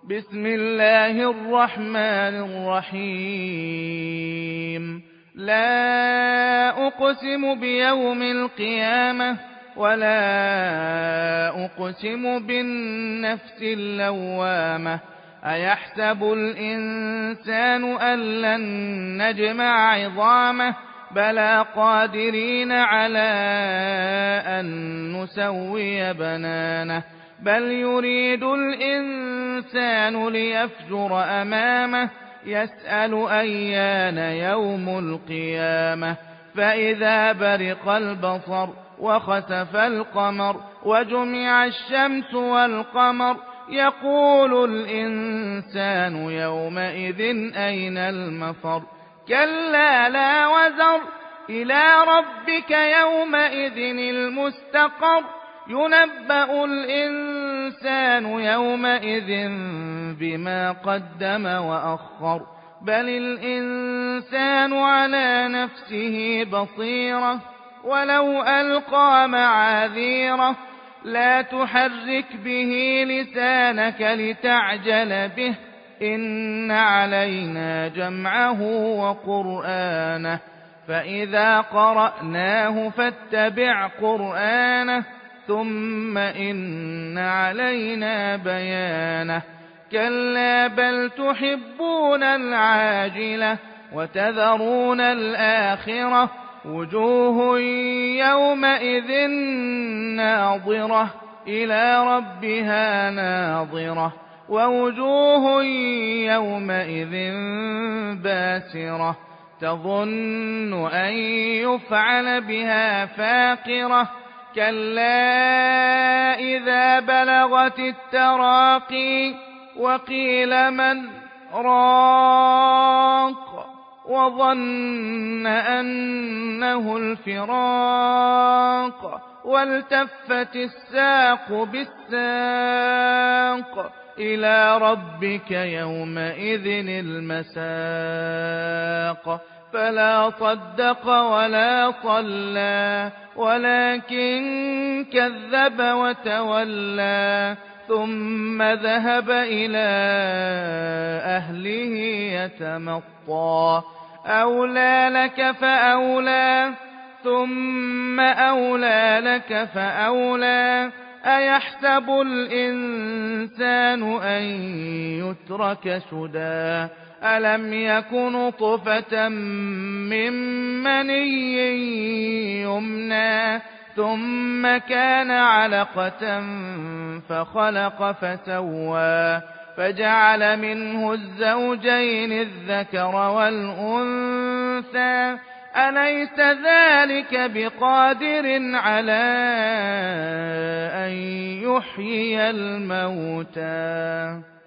بسم الله الرحمن الرحيم لا أقسم بيوم القيامة ولا أقسم بالنفس اللوامة أيحسب الإنسان أن لن نجمع عظامه بلى قادرين على أن نسوي بنانه بل يريد الإنسان ليفجر أمامه يسأل أيان يوم القيامة فإذا برق البصر وخسف القمر وجمع الشمس والقمر يقول الإنسان يومئذ أين المفر كلا لا وزر إلى ربك يومئذ المستقر ينبأ الإنسان يومئذ بما قدم وأخر بل الإنسان على نفسه بصيرة ولو ألقى معاذيره لا تحرك به لسانك لتعجل به إن علينا جمعه وقرآنه فإذا قرأناه فاتبع قرآنه ثم إن علينا بيانه كلا بل تحبون العاجلة وتذرون الآخرة وجوه يومئذ ناظرة إلى ربها ناظرة ووجوه يومئذ باسرة تظن أن يفعل بها فاقرة كلا إذا بلغت التراقي وقيل من راق وظن أنه الفراق والتفت الساق بالساق إلى ربك يومئذ المساق فلا صدق ولا صلى ولكن كذب وتولى ثم ذهب إلى أهله يتمطى أولى لك فأولى ثم أولى لك فأولى أيحسب الإنسان أن يترك سدى ألم يكن نطفة من مني يمنى ثم كان علقة فخلق فسوى فجعل منه الزوجين الذكر والأنثى أليس ذلك بقادر على أن يحيي الموتى